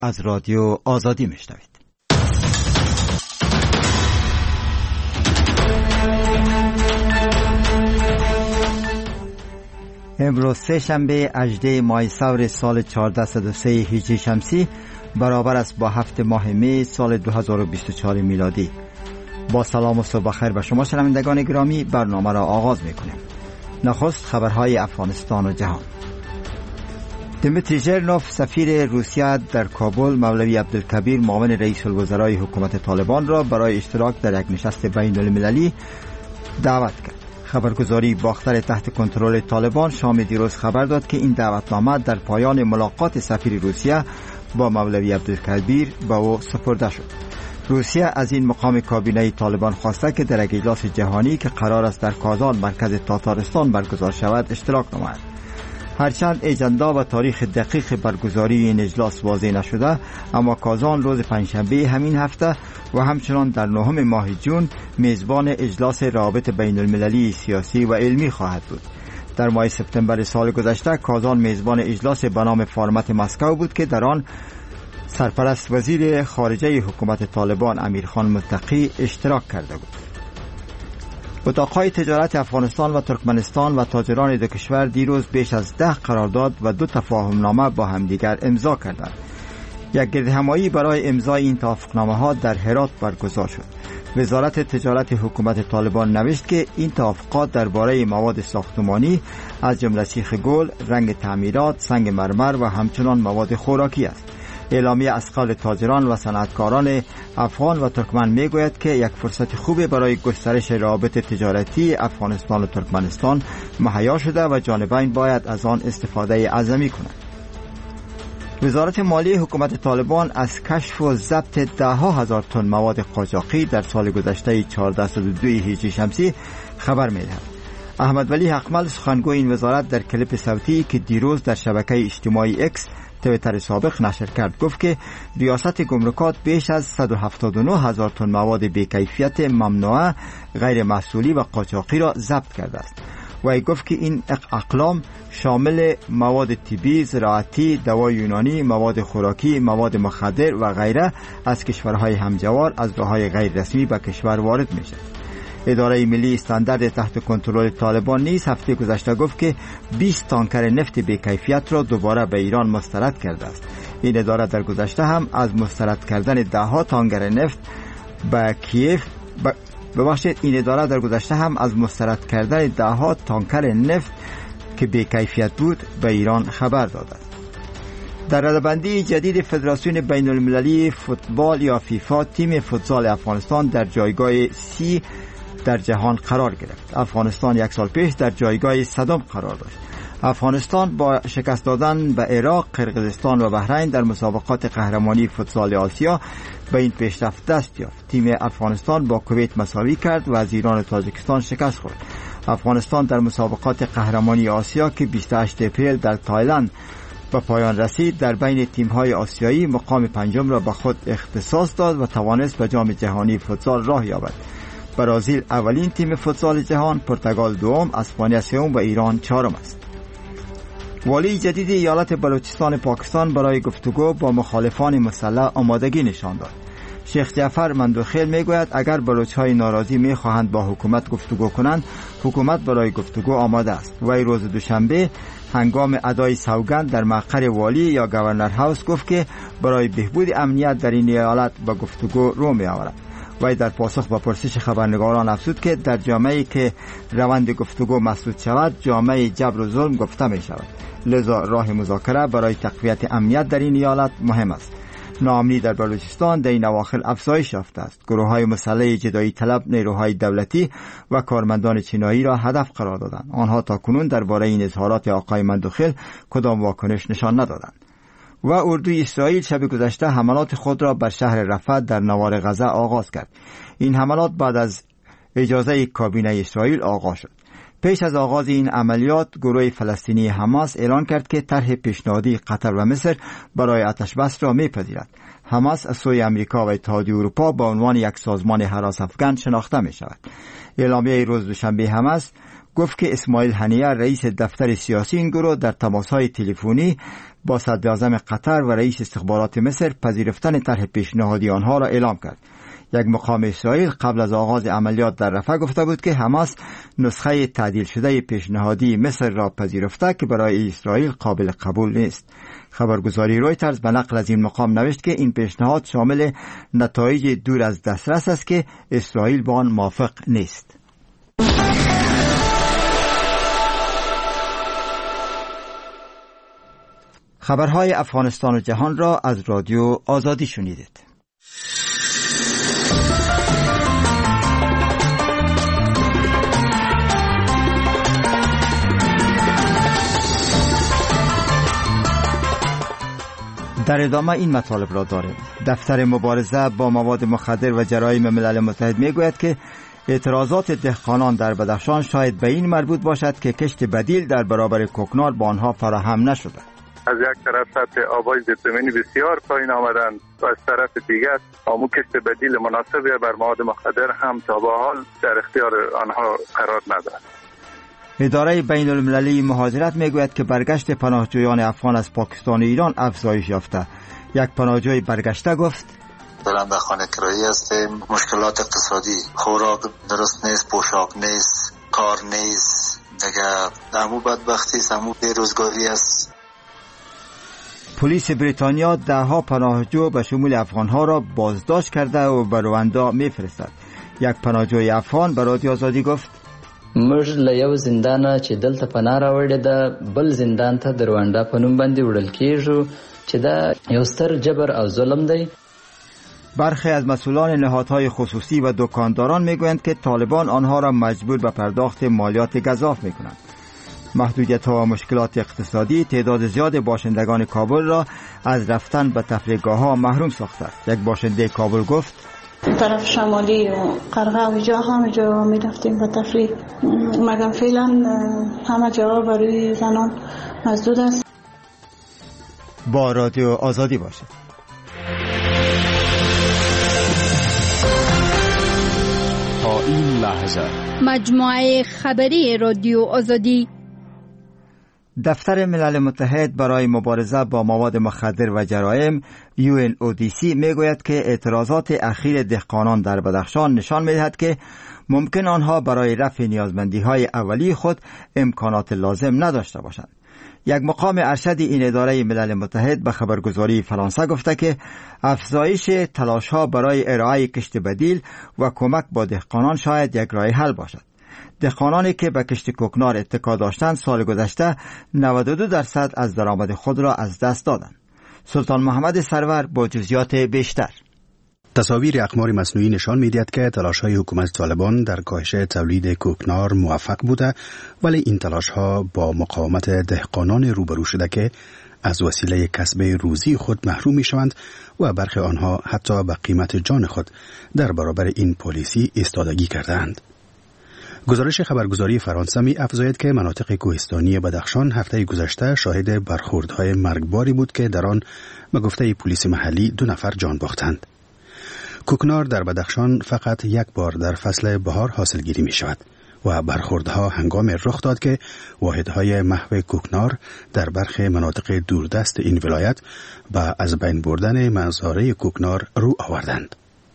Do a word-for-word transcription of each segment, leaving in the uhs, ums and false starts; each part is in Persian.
از رادیو آزادی میشنوید. امروز سه شنبه هجدهم ماه سور سال چهارصد و سه هجری شمسی برابر است با هفت ماه می سال دو هزار و بیست و چهار میلادی. با سلام و صبح بخیر به شما شنوندگان گرامی، برنامه را آغاز میکنیم. نخست خبرهای افغانستان و جهان. دمیتری ژرنوف سفیر روسیه در کابل مولوی عبدالکبیر معاون رئیس الوزرای حکومت طالبان را برای اشتراک در یک نشست بین المللی دعوت کرد. خبرگزاری باختر تحت کنترل طالبان شام دیروز خبر داد که این دعوتنامه در پایان ملاقات سفیر روسیه با مولوی عبدالکبیر به او سپرده شد. روسیه از این مقام کابینه طالبان خواسته که در یک اجلاس جهانی که قرار است در کازان مرکز تاتارستان برگزار شود اشتراک نماید. هرچند اجندا و تاریخ دقیق برگزاری این اجلاس واضح نشده، اما کازان روز پنجشنبه همین هفته و همچنان در نهم ماه جون میزبان اجلاس روابط بین المللی سیاسی و علمی خواهد بود. در ماه سپتامبر سال گذشته کازان میزبان اجلاس به نام فارمت مسکو بود که در آن سرپرست وزیر خارجه حکومت طالبان امیرخان متقی اشتراک کرده بود. اتاقهای تجارت افغانستان و ترکمنستان و تاجران دو کشور دیروز بیش از ده قرارداد و دو تفاهم نامه با همدیگر امضا کردند. یک گردهمایی برای امضای این توافقنامه ها در هرات برگزار شد. وزارت تجارت حکومت طالبان نوشت که این توافقات درباره مواد ساختمانی از جمله سیخ گل، رنگ تعمیرات، سنگ مرمر و همچنان مواد خوراکی است. اعلامیه از قول تاجران و صنعتکاران افغان و ترکمن میگوید که یک فرصت خوب برای گسترش روابط تجارتی افغانستان و ترکمنستان مهیا شده و جانبین باید از آن استفاده اعظمی کنند. وزارت مالی حکومت طالبان از کشف و ضبط ده ها هزار تن مواد قاچاقی در سال گذشته چهارصد و دو هجری شمسی خبر میدهد. احمد ولی حقمل سخنگوی این وزارت در کلیپ صوتی که دیروز در شبکه اجتماعی اکس تویتر سابق نشر کرد گفت که ریاست گمرکات بیش از صد و هفتاد و نه هزار تن مواد بی‌کیفیت ممنوعه، غیر محصولی و قاچاقی را ضبط کرده است. و گفت که این اقلام شامل مواد طبی، زراعتی، دوای یونانی، مواد خوراکی، مواد مخدر و غیره از کشورهای همجوار از راههای غیر رسمی به کشور وارد میشه. اداره ملی استاندارد تحت کنترل طالبان نیز هفته گذشته گفت که بیست تانکر نفت بی‌کیفیت را دوباره به ایران مسترد کرده است. این اداره در گذشته هم از مسترد کردن ده ها تانکر نفت به کیف ببخشید این اداره در گذشته هم از مسترد کردن ده ها تانکر نفت که بی‌کیفیت بود به ایران خبر داده است. در رده‌بندی جدید فدراسیون بین المللی فوتبال یا فیفا تیم فوتسال افغانستان در جایگاه سی در جهان قرار گرفت. افغانستان یک سال پیش در جایگاه صدم قرار داشت. افغانستان با شکست دادن به عراق، قرقیزستان و بحرین در مسابقات قهرمانی فوتسال آسیا به این پیشرفت دست یافت. تیم افغانستان با کویت مساوی کرد و از ایران و تاجیکستان شکست خورد. افغانستان در مسابقات قهرمانی آسیا که بیست و هشتم اپریل در تایلند به پایان رسید در بین تیم‌های آسیایی مقام پنجم را به خود اختصاص داد و توانست به جام جهانی فوتسال راه یابد. برزیل اولین تیم فوتسال جهان، پرتغال دوم، اسپانیا سوم و ایران چهارم است. والی جدید ایالت بلوچستان پاکستان برای گفتگو با مخالفان مسلح آمادگی نشان داد. شیخ جعفر مندوخیل میگوید اگر بلوچ‌های ناراضی میخواهند با حکومت گفتگو کنند، حکومت برای گفتگو آماده است. وی روز دوشنبه هنگام ادای سوگند در مقر والی یا گورنر هاوس گفت که برای بهبود امنیت در این ایالت با گفتگو رو می‌آورد. وی در پاسخ به پرسش خبرنگاران افزود که در جامعه‌ای که روند گفتگو مسدود شود، جامعه جبر و ظلم گفته می شود. لذا راه مذاکره برای تقویت امنیت در این ایالت مهم است. ناامنی در بلوچستان در این اواخر افزایش یافته است. گروه‌های مسلح جدایی طلب نیروهای دولتی و کارمندان چینایی را هدف قرار دادند. آنها تاکنون درباره این اظهارات آقای مندوخیل کدام واکنش نشان ندادند. و اردوی اسرائیل شب گذشته حملات خود را بر شهر رفح در نوار غزه آغاز کرد. این حملات بعد از اجازه کابینه اسرائیل آغاز شد. پیش از آغاز این عملیات گروه فلسطینی حماس اعلان کرد که طرح پیشنهادی قطر و مصر برای آتش‌بس را می‌پذیرد. حماس از سوی امریکا و اتحادیه اروپا با عنوان یک سازمان هراس افغان شناخته می شود. اعلامیه روز دوشنبه حماس گفت که اسماعیل هنیه رئیس دفتر سیاسی این گروه در تماس‌های تلفنی با صدراعظم قطر و رئیس استخبارات مصر پذیرفتن طرح پیشنهادی آنها را اعلام کرد. یک مقام اسرائیل قبل از آغاز عملیات در رفح گفته بود که حماس نسخه تعدیل شده پیشنهادی مصر را پذیرفته که برای اسرائیل قابل قبول نیست. خبرگزاری رویترز به نقل از این مقام نوشت که این پیشنهاد شامل نتایج دور از دسترس است که اسرائیل با آن موافق نیست. خبرهای افغانستان و جهان را از رادیو آزادی شنیدید. در ادامه این مطالب را داریم. دفتر مبارزه با مواد مخدر و جرایم ملل متحد میگوید که اعتراضات دهقانان در بدخشان شاید به این مربوط باشد که کشت بدیل در برابر کوکنار با آنها فراهم نشده. از یک طرف سطح آبای زیرزمینی بسیار پایین آمدند و از طرف دیگر آمو کشت بدیل مناسبی بر مواد مخدر هم تا به حال در اختیار آنها قرار ندارد. اداره بین المللی مهاجرت میگوید که برگشت پناهجویان افغان از پاکستان و ایران افزایش یافته. یک پناهجوی برگشته گفت: دارم به خانه کرایی هستیم، مشکلات اقتصادی، خوراک درست نیست، پوشاک نیست، کار نیست، دیگه همو بدبختی است، همو بیروزگاری است. پلیس بریتانیا ده ها پناهجو به شمول افغانها را بازداشت کرده و به رواندا میفرستد. یک پناهجوی افغان به رادیو آزادی گفت: موږ له یو زندانه چې دلته پناه راوړې ده بل زندان ته د رواندا په نوم باندې وړل کېږو چې دا یو ستر جبر او ظلم دی. برخی از مسئولان نهادهای خصوصی و دکانداران میگویند که طالبان آنها را مجبور به پرداخت مالیات گزاف میکنند. محدودیت‌ها و مشکلات اقتصادی تعداد زیاد باشندگان کابل را از رفتن به تفریحگاه‌ها محروم ساخته است. یک باشنده کابل گفت: طرف شمالی و قرغه و جا همه جا می رفتیم به تفریح، مگر فعلا همه جا برای زنان مسدود است. با رادیو آزادی باشید. تا این لحظه مجموعه خبری رادیو آزادی. دفتر ملل متحد برای مبارزه با مواد مخدر و جرایم یو ان او دی سی میگوید که اعتراضات اخیر دهقانان در بدخشان نشان میدهد که ممکن آنها برای رفع نیازمندی‌های اولیه خود امکانات لازم نداشته باشند. یک مقام ارشد این اداره ملل متحد به خبرگزاری فرانسه گفته که افزایش تلاش‌ها برای ارائه کشت بدیل و کمک با دهقانان شاید یک راه حل باشد. دهقانانی که به کشت کوکنار اتکا داشتند سال گذشته نود و دو درصد از درآمد خود را از دست دادند. سلطان محمد سرور با جزئیات بیشتر. تصاویر اقمار مصنوعی نشان می‌دهد که تلاش‌های حکومت طالبان در کاهش تولید کوکنار موفق بوده، ولی این تلاش‌ها با مقاومت دهقانان روبرو شده که از وسیله کسب روزی خود محروم می‌شوند و برخی آنها حتی به قیمت جان خود در برابر این پالیسی ایستادگی کردند. گزارش خبرگزاری فرانسه می افزاید که مناطق کوهستانی بدخشان هفته گذشته شاهد برخوردهای مرگباری بود که در آن به گفته پلیس محلی دو نفر جان باختند. کوکنار در بدخشان فقط یک بار در فصل بهار حاصلگیری می شود و برخوردها هنگام رخ داد که واحدهای محو کوکنار در برخی مناطق دوردست این ولایت به از بین بردن منظاره کوکنار رو آوردند.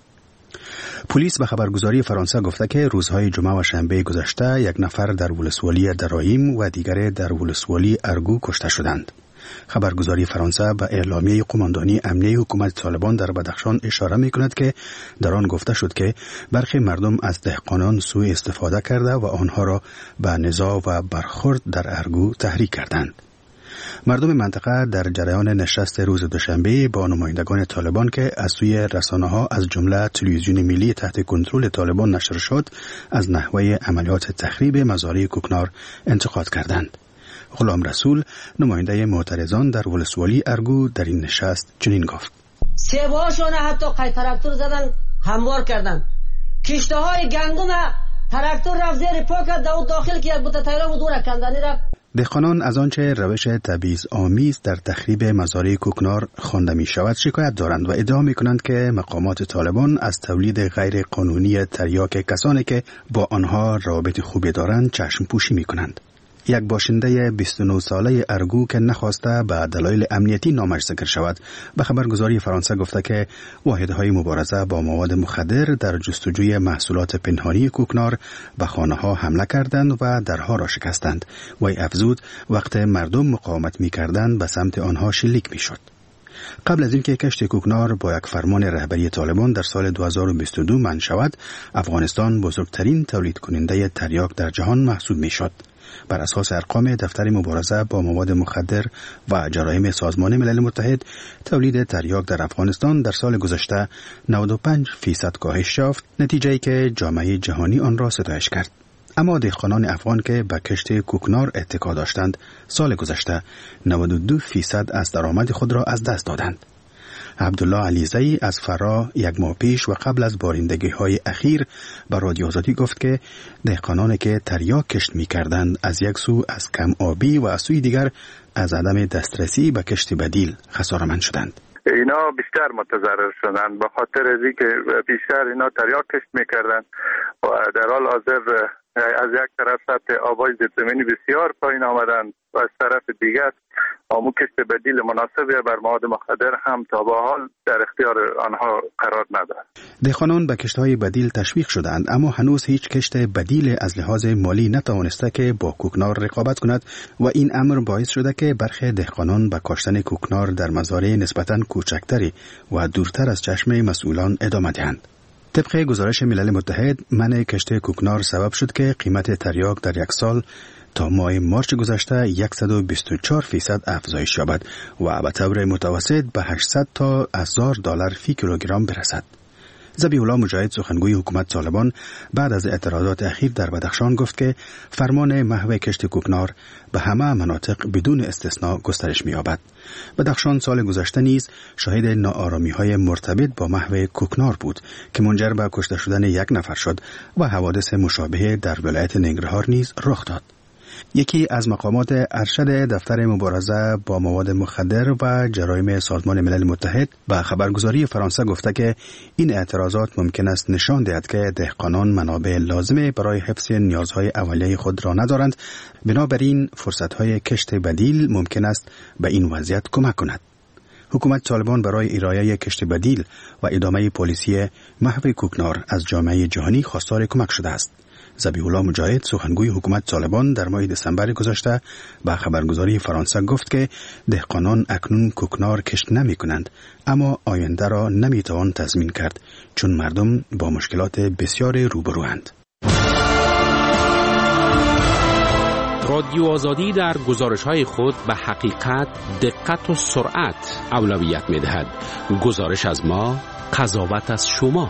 پلیس به خبرگزاری فرانسه گفته که روزهای جمعه و شنبه گذشته یک نفر در ولسوالی درایم و دیگر در ولسوالی ارگو کشته شدند. خبرگزاری فرانسه به اعلامیه قماندانی امنیه حکومت طالبان در بدخشان اشاره می کند که در آن گفته شد که برخی مردم از دهقانان سوء استفاده کرده و آنها را به نزاع و برخورد در ارگو تحریک کردند. مردم منطقه در جریان نشست روز دوشنبه با نمایندگان طالبان که از سوی رسانه‌ها از جمله تلویزیون ملی تحت کنترل طالبان نشر شد از نحوه عملیات تخریب مزارع کوکنار انتقاد کردند. غلام رسول نماینده معترضان در ولسوالی ارگو در این نشست چنین گفت: سیب‌هاشون حتی قای تراکتور زدن، هموار کردن. کشته‌های گندم تراکتور رفت زیر پا کرد، داخل که یک بوته تایرا بود دور کندنی رفت. دهقانان از آنچه روش تبعیض آمیز در تخریب مزارع کوکنار خوانده می شود شکایت دارند و ادعا می کنند که مقامات طالبان از تولید غیر قانونی تریاک کسانی که با آنها روابط خوبی دارند چشم پوشی می کنند. یک باشنده بیست و نه ساله ارگو که نخواسته به دلایل امنیتی نامش ذکر شود به خبرگزاری فرانسه گفته که واحدهای مبارزه با مواد مخدر در جستجوی محصولات پنهانی کوکنار به خانه‌ها حمله کردند و درها را شکستند. وی افزود وقت مردم مقاومت می‌کردند به سمت آنها شلیک می‌شد. قبل از اینکه کشت کوکنار با یک فرمان رهبری طالبان در سال دو هزار و بیست و دو منع شود، افغانستان بزرگترین تولید کننده تریاک در جهان محسوب می‌شد. بر اساس ارقام دفتر مبارزه با مواد مخدر و جرایم سازمان ملل متحد، تولید تریاک در افغانستان در سال گذشته نود و پنج فیصد کاهش یافت، نتیجه‌ای که جامعه جهانی آن را ستایش کرد. اما دهقانان افغان که به کشت کوکنار اتکا داشتند، سال گذشته نود و دو فیصد از درآمد خود را از دست دادند. عبدالله علیزی از فرا یک ماه پیش و قبل از بارندگی های اخیر به رادیو آزادی گفت که دهقانانی که تریاک کشت می کردند از یک سو از کم آبی و از سوی دیگر از عدم دسترسی به کشت بدیل خساره‌مند شدند. اینا بیشتر متضرر شدند به خاطر از اینکه بیشتر اینا تریاک کشت میکردند و در حال حاضر از یک طرف سطح آبای زیرزمینی بسیار پایین آمدند و از طرف دیگر آمو کشت بدیل مناسبی بر مواد مخدر هم تا به حال در اختیار آنها قرار ندارد. دهقانان به کشت‌های بدیل تشویق شدند، اما هنوز هیچ کشت بدیل از لحاظ مالی نتوانسته که با کوکنار رقابت کند و این امر باعث شده که برخی دهقانان به کاشتن کوکنار در مزارع نسبتاً کوچکتری و دورتر از چشم مسئولان ادامه دهند. طبق گزارش ملل متحد، منع کشت کوکنار سبب شد که قیمت تریاک در یک سال تا ماه مارچ گذشته صد و بیست و چهار فیصد افزایش یابد و به طور متوسط به هشتصد تا هزار دلار فی کیلوگرم برسد. ذبیح الله مجاهد، سخنگوی حکومت طالبان، بعد از اعتراضات اخیر در بدخشان گفت که فرمان محو کشت کوکنار به همه مناطق بدون استثناء گسترش می‌یابد. بدخشان سال گذشته نیز شاهد ناآرامی‌های مرتبط با محو کوکنار بود که منجر به کشته شدن یک نفر شد و حوادث مشابه در ولایت ننگرهار نیز رخ داد. یکی از مقامات ارشد دفتر مبارزه با مواد مخدر و جرایم سازمان ملل متحد به خبرگزاری فرانسه گفته که این اعتراضات ممکن است نشان دهد که دهقانان منابع لازمه برای حفظ نیازهای اولیه خود را ندارند، بنابراین فرصت‌های کشت بدیل ممکن است به این وضعیت کمک کند. حکومت طالبان برای ارائه کشت بدیل و ادامه پالیسی محو کوکنار از جامعه جهانی خواستار کمک شده است. ذبیح الله مجاهد، سخنگوی حکومت طالبان، در ماه دسامبر گذشته به خبرگزاری فرانسه گفت که دهقانان اکنون کوکنار کشت نمی کنند، اما آینده را نمی توان تضمین کرد چون مردم با مشکلات بسیار روبروند. رادیو آزادی در گزارش‌های خود به حقیقت، دقت و سرعت اولویت می‌دهد. گزارش از ما، قضاوت از شما.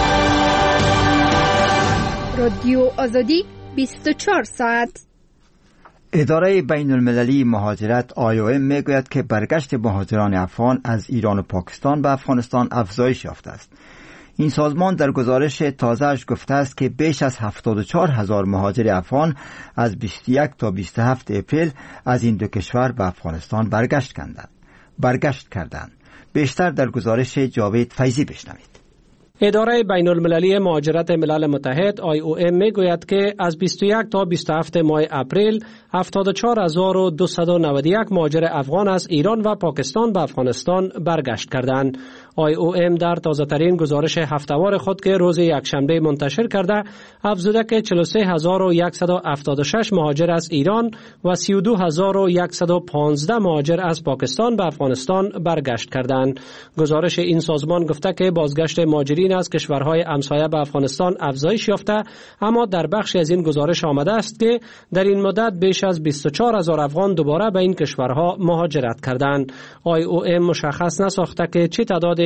رادیو آزادی بیست و چهار ساعت. اداره بین المللی مهاجرت آی او ام میگوید که برگشت مهاجران افغان از ایران و پاکستان به افغانستان افزایش یافته است. این سازمان در گزارش تازه‌اش گفته است که بیش از هفتاد و چهار هزار مهاجر افغان از بیست و یک تا بیست و هفت اپریل از این دو کشور به افغانستان برگشت کردند. برگشت کردند. بیشتر در گزارش جاوید فیضی بشنوید. اداره بین المللی مهاجرت ملل متحد آی او ام میگوید که از بیست و یک تا بیست و هفت ماه اپریل هفتاد و چهار هزار و دویست و نود و یک مهاجر افغان از ایران و پاکستان به افغانستان برگشت کردند. آی او ام در تازه‌ترین گزارش هفته‌وار خود که روز یکشنبه منتشر کرده افزوده که چهل و سه هزار و صد و هفتاد و شش مهاجر از ایران و سی و دو هزار و صد و پانزده مهاجر از پاکستان به افغانستان برگشت کردند. گزارش این سازمان گفته که بازگشت مهاجرین از کشورهای همسایه به افغانستان افزایش یافته، اما در بخشی از این گزارش آمده است که در این مدت بیش از بیست و چهار هزار افغان دوباره به این کشورها مهاجرت کردند. آی او ام مشخص نساخته که چه تعداد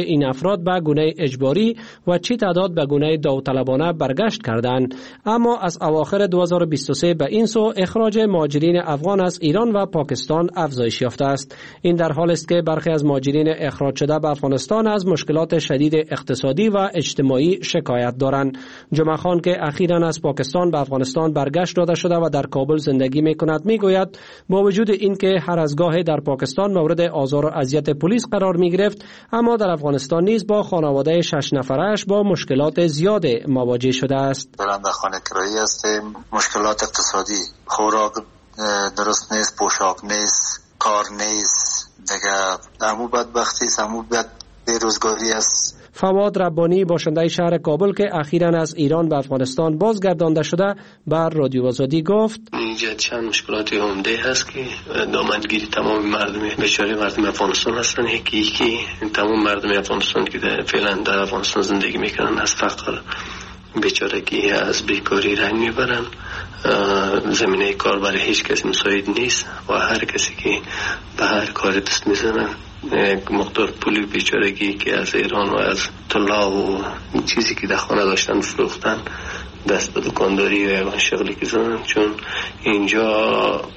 این افراد به گونه اجباری و چه تعداد به گونه داوطلبانه برگشت کردند. اما از اواخر دو هزار و بیست و سه به این سو اخراج مهاجرین افغان از ایران و پاکستان افزایش یافته است. این در حالی است که برخی از مهاجرین اخراج شده به افغانستان از مشکلات شدید اقتصادی و اجتماعی شکایت دارند. جمعه خان که اخیراً از پاکستان به افغانستان برگشت داده شده و در کابل زندگی می‌کند میگوید با وجود اینکه هر از گاهی در پاکستان مورد آزار و اذیت پلیس قرار می‌گرفت، اما در افغانستان نیز با خانواده شش نفرش با مشکلات زیاد مواجه شده است. دارم در خانه کرایی هستیم. مشکلات اقتصادی، خوراک درست نیست، پوشاک نیست، کار نیست، دیگه همو بدبختی است، همو بد بیروزگاری است. فواد ربانی باشنده شهر کابل که اخیراً از ایران به افغانستان بازگردانده شده بر رادیو آزادی گفت: اینجا چند مشکلات عمده هست که دامنگیری تمام مردم بیچاره مردم افغانستان هستن. یکی یکی تمام مردم افغانستان که فعلا در افغانستان زندگی میکنن از فقر، بیچارگی، از بیکاری رنج میبرن. زمینه کار برای هیچ کسی مساعد نیست و هر کسی که به هر کار دست میزنن یک مقدار پولی بیچارگی که از ایران و از طلا و چیزی که در خانه داشتن فروختن دست به دکانداری و یگان شغلی که زدن، چون اینجا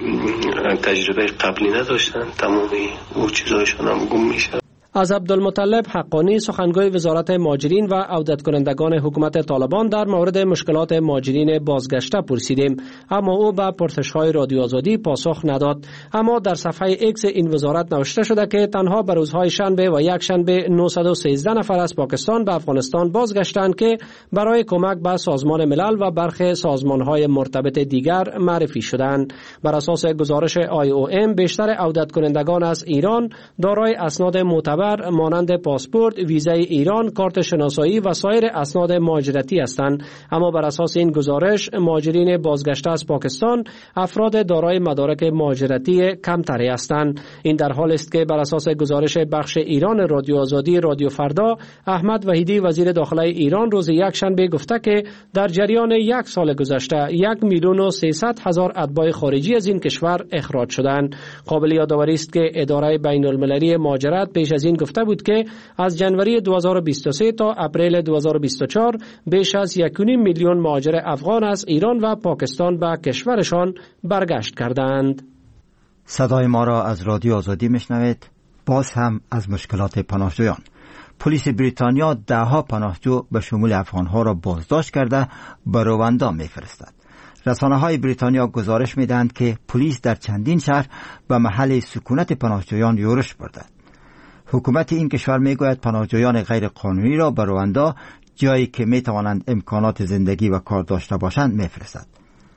تجربه قبلی نداشتن، تمامی او چیزایشان هم گم میشه. از عبدالمطلب حقانی سخنگوی وزارت مهاجرین و عودت کنندگان حکومت طالبان در مورد مشکلات مهاجرین بازگشته پرسیدیم، اما او به پرسش‌های رادیو آزادی پاسخ نداد. اما در صفحه ایکس این وزارت نوشته شده که تنها به روزهای شنبه و یک شنبه نهصد و سیزده نفر از پاکستان به افغانستان بازگشتند که برای کمک به سازمان ملل و برخی سازمان‌های مرتبط دیگر معرفی شدند. بر اساس گزارش آی او ام بیشتر عودت کنندگان از ایران دارای اسناد معتبر مانند پاسپورت، ویزای ایران، کارت شناسایی و سایر اسناد مهاجرتی هستند. اما بر اساس این گزارش مهاجرین بازگشته از پاکستان افراد دارای مدارک مهاجرتی کمتری هستند. این در حالی است که بر اساس گزارش بخش ایران رادیو آزادی رادیو فردا، احمد وحیدی وزیر داخله ایران روز یک شنبه گفته که در جریان یک سال گذشته یک میلیون و سیصد هزار اتباع خارجی از این کشور اخراج شدند. قابل یادآوری است که اداره بین المللی مهاجرت پیش از این گفته بود که از جنوری دو هزار و بیست و سه تا اپریل دو هزار و بیست و چهار بیش از یک و نیم میلیون مهاجر افغان از ایران و پاکستان به کشورشان برگشت کردند. صدای ما را از رادیو آزادی میشنوید. باز هم از مشکلات پناهجویان. پلیس بریتانیا ده ها پناهجو به شمول افغانها را بازداشت کرده به رواندا میفرستد. رسانه های بریتانیا گزارش میدهند که پلیس در چندین شهر به محل سکونت پناهجویان یورش برده. حکومت این کشور میگوید پناهجویان غیر قانونی را به رواندا، جایی که میتوانند امکانات زندگی و کار داشته باشند، میفرستد.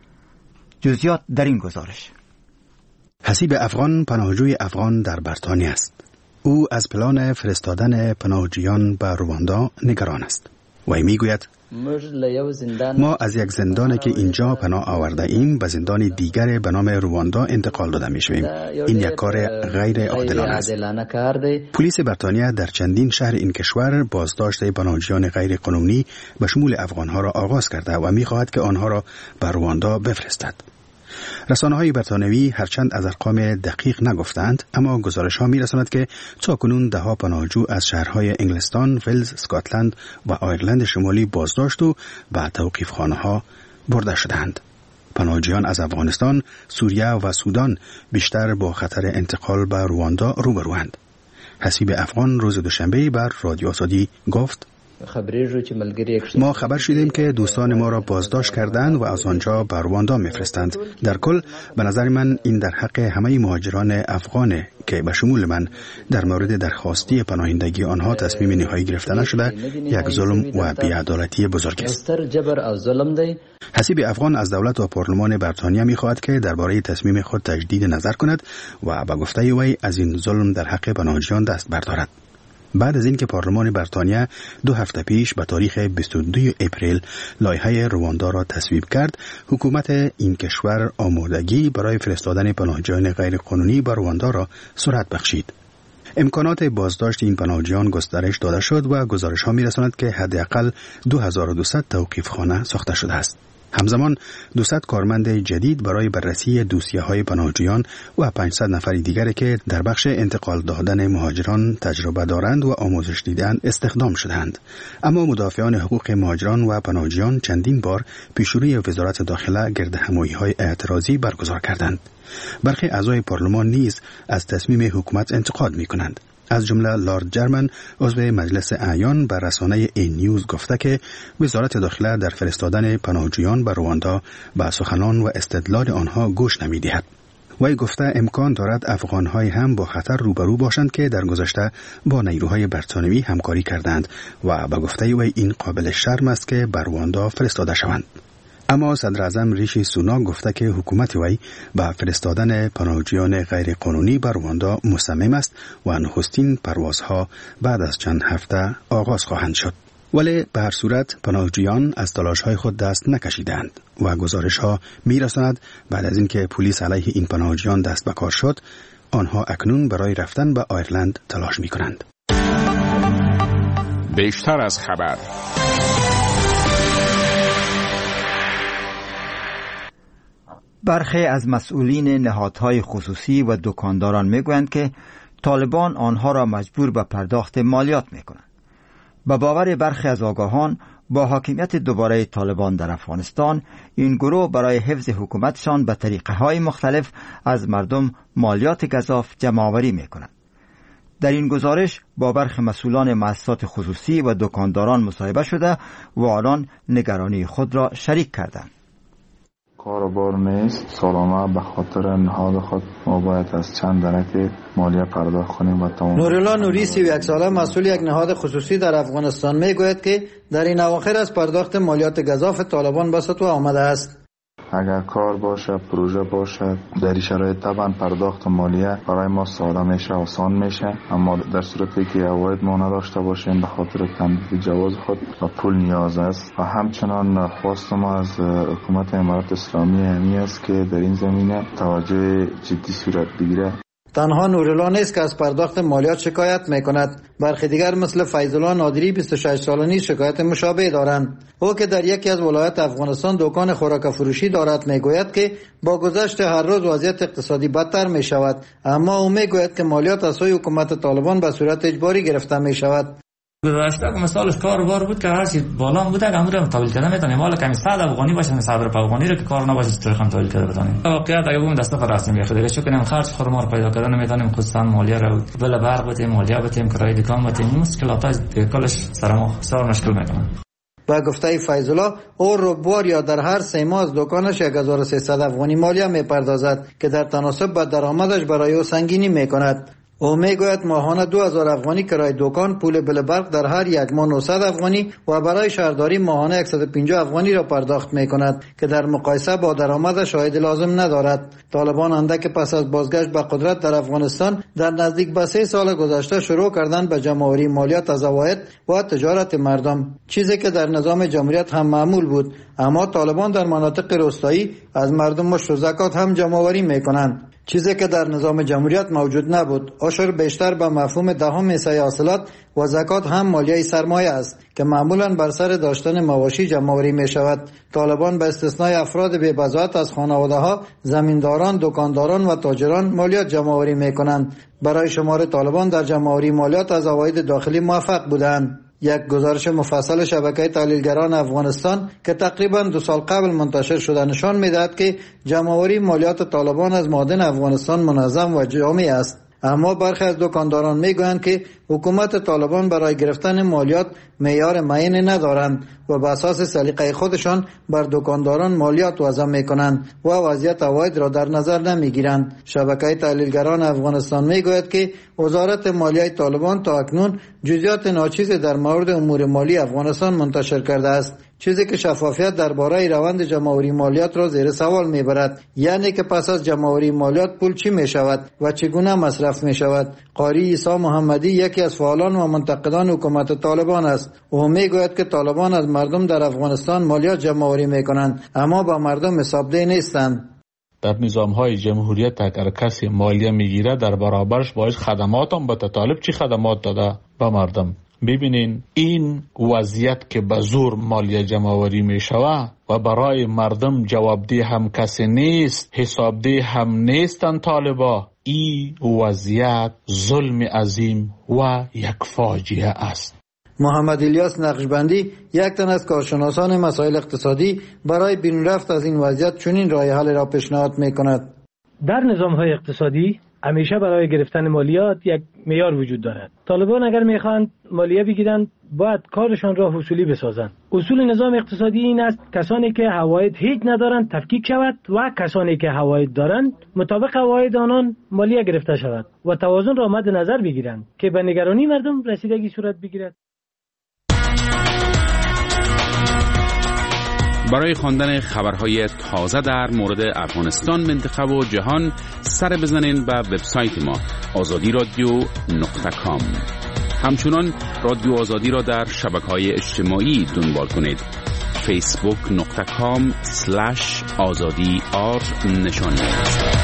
جزئیات در این گزارش. حسیب افغان پناهجوی افغان در بریتانیا است. او از پلان فرستادن پناهجویان به رواندا نگران است. وی میگوید ما از یک زندانی که اینجا پناه آورده ایم به زندان دیگر به نام رواندا انتقال داده می شویم. این یک کار غیر عادلانه است. پلیس بریتانیا در چندین شهر این کشور بازداشت پناهجویان غیر قانونی به شمول افغانها را آغاز کرده و می خواهد که آنها را به رواندا بفرستد. رسانه‌های بریتانیایی هرچند از ارقام دقیق نگفتند، اما گزارش‌ها می‌رساند که تاکنون ده ها پناهجو از شهرهای انگلستان، ولز، اسکاتلند و آیرلند شمالی بازداشت و به توقیفخانه‌ها برده شدند. پناهجویان از افغانستان، سوریه و سودان بیشتر با خطر انتقال به رواندا روبروند. حسیب افغان روز دوشنبه بر رادیو آزادی گفت: ما خبر شدیم که دوستان ما را بازداشت کردند و از آنجا به رواندا میفرستند. در کل به نظر من این در حق همه مهاجران افغان که به شمول من در مورد درخواستی پناهندگی آنها تصمیم نهایی گرفته نشده یک ظلم و بی‌عدالتی بزرگ است. حسیب افغان از دولت و پارلمان بریتانیا می‌خواهد که درباره تصمیم خود تجدید نظر کند و به گفته وی از این ظلم در حق پناهجویان دست بردارد. بعد از اینکه پارلمان بریتانیا دو هفته پیش به تاریخ بیست و دو اپریل لایحه رواندا را تصویب کرد، حکومت این کشور آمادگی برای فرستادن پناهجویان غیر قانونی به رواندا را سرعت بخشید. امکانات بازداشت این پناهجویان گسترش داده شد و گزارش‌ها می‌رساند که حداقل دو هزار و دویست توقیفخانه ساخته شده است. همزمان دویست کارمند جدید برای بررسی دوسیه‌های پناهجویان و پانصد نفر دیگر که در بخش انتقال دادن مهاجران تجربه دارند و آموزش دیدند استخدام شدند. اما مدافعان حقوق مهاجران و پناهجویان چندین بار پیشروی وزارت داخله گردهمایی‌های اعتراضی برگزار کردند. برخی اعضای پارلمان نیز از تصمیم حکومت انتقاد می‌کنند. از جمله لارد جرمن عضو مجلس اعیان بر رسانه این نیوز گفته که وزارت داخله در فرستادن پناهجویان به رواندا به سخنان و استدلال آنها گوش نمی‌دهد. وی گفته امکان دارد افغان‌های هم با خطر روبرو باشند که در گذشته با نیروهای برطانوی همکاری کردند و به گفته وی این قابل شرم است که به رواندا فرستاده شوند. اما صدر اعظم ریشی سوناک گفته که حکومت وی به فرستادن پناهجویان غیر قانونی به رواندا مصمم است و نخستین پروازها بعد از چند هفته آغاز خواهند شد. ولی به هر صورت پناهجویان از تلاش‌های خود دست نکشیدند و گزارش‌ها می‌رساند بعد از اینکه پلیس علیه این پناهجویان دست به کار شد، آنها اکنون برای رفتن به آیرلند تلاش می‌کنند. بیشتر از خبر. برخی از مسئولین نهادهای خصوصی و دکانداران میگویند که طالبان آنها را مجبور به پرداخت مالیات میکنند. به باور برخی از آگاهان، با حاکمیت دوباره طالبان در افغانستان، این گروه برای حفظ حکومتشان به طریقه های مختلف از مردم مالیات گزاف جمع‌آوری میکنند. در این گزارش با برخی مسئولان مؤسسات خصوصی و دکانداران مصاحبه شده و آنان نگرانی خود را شریک کردند. کاربار نیست. سالانه به خاطر نهاد خود ما باید از چند درک مالیه پرداخت کنیم و تمام. نورالله نوری سی و یک ساله مسئول یک نهاد خصوصی در افغانستان میگوید که در این اواخر از پرداخت مالیات گزاف طالبان به سطوح آمده است. اگر کار باشه، پروژه باشه، در این شرایط طبعا پرداخت مالیه برای ما ساده میشه، آسان میشه، اما در صورتی که عواید ما نداشته باشیم به خاطر تمدید جواز خود و پول نیاز است. و همچنان خواست ما از حکومت امارات اسلامی همی است که در این زمینه توجه جدی صورت بگیره. تنها نورالله نیست که از پرداخت مالیات شکایت میکند. برخی دیگر مثل فیض‌الله نادری بیست و شش ساله نیز شکایت مشابه دارند. او که در یکی از ولایات افغانستان دکان خوراک فروشی دارد میگوید که با گذشت هر روز وضعیت اقتصادی بدتر می شود، اما او میگوید که مالیات از سوی حکومت طالبان به صورت اجباری گرفته می شود. گذشته که مثالش کاروبار بود که هر چی بالا بوده که امروز تولید کردن میتونیم، حالا کمی صد افغانی باشه صد روپیه افغانی رو که کار نباشه استخدام تولید کرده بتونیم. واقعیت اگه بگم دسته پر رسمی بخواد دیگه چون کنیم خرج خورما رو پیدا کردن نمیتونیم، خصوصا مالیه رو بلا برق بتیم، مالیه بتیم، کرایه دکان بتیم، مشکلات کلش سرما سر مشکل میکنه. با گفته فیض‌الله، او روبوار یا در هر سه ماه از دکانش یک هزار و سیصد افغانی مالیه میپردازد که در تناسب با درآمدش برای او سنگینی میکند. او میگوید ماهانه دو هزار افغانی کرایه دکان، پول بل برق در هر یک ماه نهصد افغانی و برای شهرداری ماهانه صد و پنجاه افغانی را پرداخت میکند که در مقایسه با درآمدش عاید لازم ندارد. طالبان اندک پس از بازگشت به قدرت در افغانستان در نزدیک به سه سال گذشته شروع کردند به جمع‌آوری مالیات از عواید و تجارت مردم، چیزی که در نظام جمهوریت هم معمول بود، اما طالبان در مناطق روستایی از مردم مشت و زکات هم جمع‌آوری میکنند، چیزی که در نظام جمهوریت موجود نبود. عشر بیشتر به مفهوم دهم حصه حاصلات و زکات هم مالیه سرمایه است که معمولاً بر سر داشتن مواشی جمع‌آوری می شود. طالبان به استثنای افراد بی بضاعت از خانواده ها، زمینداران، دکانداران و تاجران مالیات جمع‌آوری می کنند. برای شمار طالبان در جمع‌آوری مالیات از عواید داخلی موفق بودند. یک گزارش مفصل شبکه تحلیلگران افغانستان که تقریبا دو سال قبل منتشر شده نشان می‌دهد که جمع‌آوری مالیات طالبان از معادن افغانستان منظم و جامع است. اما برخی از دکانداران میگویند که حکومت طالبان برای گرفتن مالیات معیار معینی ندارند و به اساس سلیقه خودشان بر دکانداران مالیات وضع میکنند و وضعیت عواید را در نظر نمیگیرند. شبکه تحلیلگران افغانستان میگوید که وزارت مالیه طالبان تا اکنون جزئیات ناچیزی در مورد امور مالی افغانستان منتشر کرده است، چیزی که شفافیت درباره روند جمع‌آوری مالیات را زیر سوال میبرد. یعنی که پس از جمع‌آوری مالیات پول چی میشود و چگونه مصرف میشود. قاری عیسی محمدی یکی از فعالان و منتقدان حکومت طالبان است. او میگوید که طالبان از مردم در افغانستان مالیات جمع‌آوری میکنند، اما با مردم حسابدهی نیستند. در نظام‌های جمهوریت اگر کسی مالیه میگیره در برابرش باید خدمات هم به طالب چی خدمات داده به مردم. ببینین این وضعیت که به زور مالیه جمع‌آوری می شود و برای مردم جوابدهی هم کسی نیست، حسابدهی هم نیستن طالبا، این وضعیت ظلم عظیم و یک فاجعه است. محمد الیاس نقشبندی یک تن از کارشناسان مسائل اقتصادی برای بیرون رفت از این وضعیت چنین راه حل را پیشنهاد می کند. در نظام‌های اقتصادی همیشه برای گرفتن مالیات یک معیار وجود دارد. طالبان اگر میخواهند مالیه بگیرند باید کارشان را حصولی بسازند. اصول نظام اقتصادی این است کسانی که عواید هیچ ندارند تفکیک شود و کسانی که عواید دارند مطابق عواید آنان مالیه گرفته شود و توازن را مد نظر بگیرند که به نگرانی مردم رسیدگی صورت بگیرد. برای خواندن خبرهای تازه در مورد افغانستان، منطقه و جهان سر بزنین به وبسایت ما آزادی رادیو نقطه کام. همچنان رادیو آزادی را در شبکه‌های اجتماعی دنبال کنید. فیسبوک نقطه کام سلش آزادی آر نشان دهید.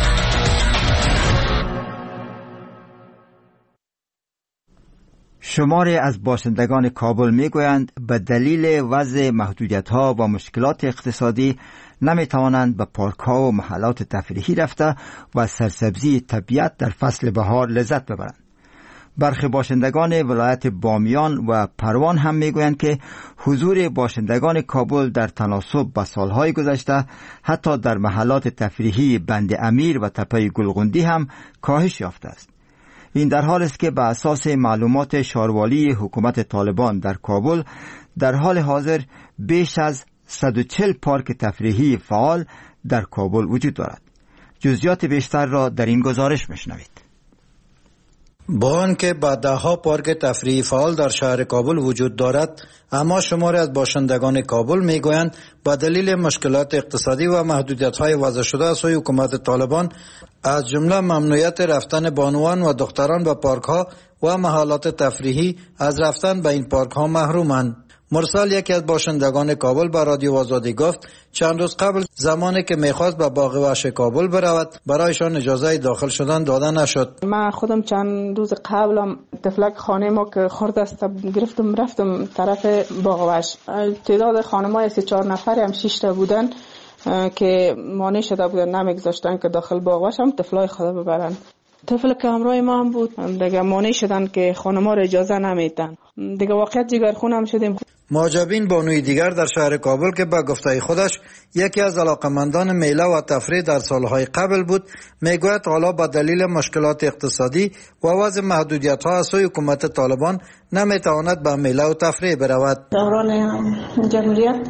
شماری از باشندگان کابل میگویند به دلیل وضع محدودیت‌ها و مشکلات اقتصادی نمیتوانند به پارک‌ها و محلات تفریحی رفته و سرسبزی طبیعت در فصل بهار لذت ببرند. برخی باشندگان ولایت بامیان و پروان هم میگویند که حضور باشندگان کابل در تناسب با سالهای گذشته حتی در محلات تفریحی بند امیر و تپه گلغندی هم کاهش یافته است. این در حال است که به اساس معلومات شاروالی حکومت طالبان در کابل در حال حاضر بیش از صد و چهل پارک تفریحی فعال در کابل وجود دارد. جزئیات بیشتر را در این گزارش میشنوید. با آنکه با ده‌ها پارک تفریحی فعال در شهر کابل وجود دارد، اما شماری از باشندگان کابل میگویند با دلیل مشکلات اقتصادی و محدودیت‌های وضع شده از سوی حکومت طالبان از جمله ممنوعیت رفتن بانوان و دختران به پارک‌ها و محلات تفریحی از رفتن به این پارک‌ها محرومند. مرسل یکی از باشندگان کابل به رادیو آزادی گفت چند روز قبل زمانی که میخواست به باغ وحش کابل برود برایشان اجازه داخل شدن داده نشد. من خودم چند روز قبلم تفلک خانه ما که خورد است گرفتم رفتم طرف باغ وحش. تعداد خانم‌های سه چهار نفری هم شش تا بودن که مانع شده بودن نمیگذاشتن که داخل باغ وحش هم طفلای خود ببرن. طفل که همراه ما هم بود دیگه مانع شدن که خانم‌ها را اجازه نمیدن. دیگه واقعیت جگرخون هم شدیم. معجبین بانوی دیگر در شهر کابل که به گفته خودش یکی از علاقمندان میله و تفریح در سالهای قبل بود میگوید حالا با دلیل مشکلات اقتصادی و وضع محدودیت‌ها از سوی حکومت طالبان نمیتواند به میله و تفریح برود. دوران جمهوریت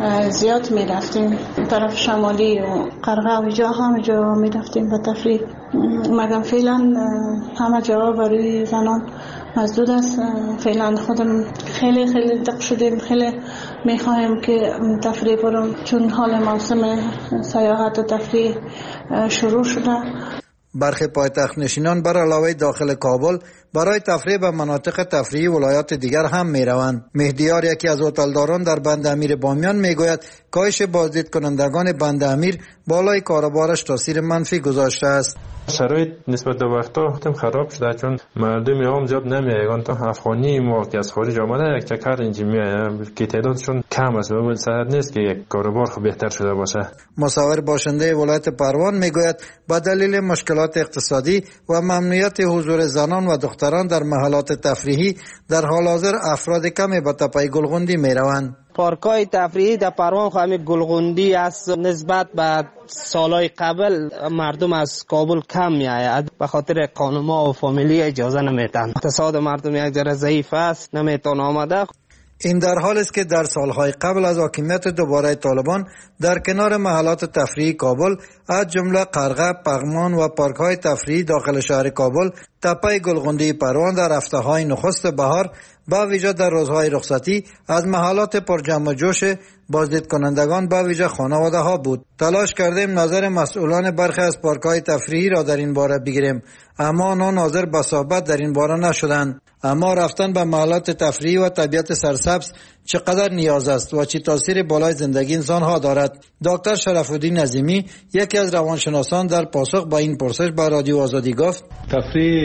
زیاد میرفتیم طرف شمالی و قرغه و جا همه جا میرفتیم به تفریح، مگر فعلا همه جا برای زنان مسدود است. فعلا خودم خیلی خیلی دق شدیم، خیلی میخوایم که تفریح برم چون حال موسم سیاحت و تفریح شروع شده. برخی پایتخت نشینان بر علاوه داخل کابل برای تفریح به مناطق تفریحی ولایات دیگر هم می روند. مهدیار یکی از هتلداران در بند امیر بامیان می گوید کاهش بازدید کنندگان بند امیر بالای کاروبارش تاثیر منفی گذاشته است. شرایط نسبت به وقتا هم خراب شده چون مردم هم زیاد نمیایند. تا افغانی ما که از خارج آمده یک چکر اینجا میآیند که تعدادشون کم است و صحت نیست که یک کاروبار خوب بهتر شده باشه. مصور باشنده ولایت پروان میگوید با دلیل مشکلات اقتصادی و ممنوعیت حضور زنان و دختران در محلات تفریحی در حال حاضر افراد کمی به تپه گلغندی میروند. پارکای تفریحی در پروان خواهی گلغندی است نسبت به سالهای قبل مردم از کابل کم می آید به خاطر خانم‌ها و فامیلی اجازه نمیتن. اقتصاد مردم یک ذره ضعیف است نمیتون آمده. این در حال است که در سالهای قبل از حاکمیت دوباره طالبان در کنار محلات تفریحی کابل از جمله قرغه، پغمان و پارک‌های تفریحی داخل شهر کابل تپه گلغندی پروان در هفته‌های نخست بهار با ویژه در روزهای رخصتی از محلات پر جمع و جوش بازدید کنندگان با ویژه خانواده ها بود. تلاش کردیم نظر مسئولان برخی از پارک‌های تفریحی را در این باره بگیریم اما آنها حاضر به صحبت در این باره نشدند. اما رفتن به محلات تفریحی و طبیعت سرسبز چقدر نیاز است و چه تاثیر بالای زندگی انسان ها دارد. دکتر شرف‌الدین نظیمی یکی از روانشناسان در پاسخ به این پرسش به رادیو آزادی گفت تفریح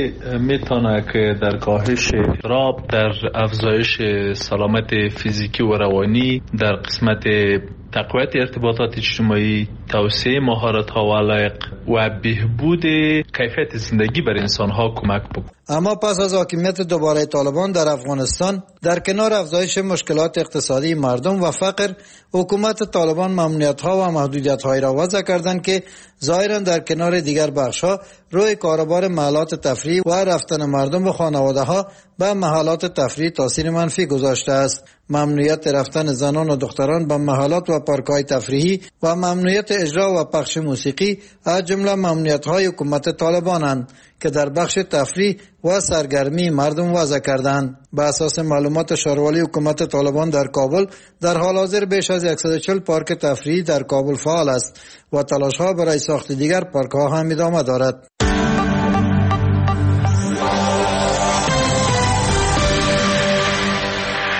میتونه که در کاهش راب، در افزایش سلامت فیزیکی و روانی، در قسمت تقویت ارتباطات اجتماعی، توسعه مهارت‌ها و علایق و بهبود کیفیت زندگی بر انسان‌ها کمک بکنه. اما پس از حاکمیت دوباره طالبان در افغانستان، در کنار افزایش مشکلات اقتصادی مردم و فقر، حکومت طالبان ممنوعیت‌ها و محدودیت‌هایی را وضع کردند که ظاهراً در کنار دیگر بخش‌ها روی کاروبار محلات تفریح و رفتن مردم و خانواده‌ها به محلات تفریح تاثیر منفی گذاشته است. ممنوعیت رفتن زنان و دختران به محلات و پارک‌های تفریحی و ممنوعیت اجرا و پخش موسیقی از جمله ممنوعیت‌های حکومت طالبانند که در بخش تفریح و سرگرمی مردم وضع کردند. به اساس معلومات شاروالی حکومت طالبان در کابل، در حال حاضر بیش از صد و چهل پارک تفریحی در کابل فعال است و تلاش‌ها برای ساخت دیگر پارک‌ها هم ادامه دارد.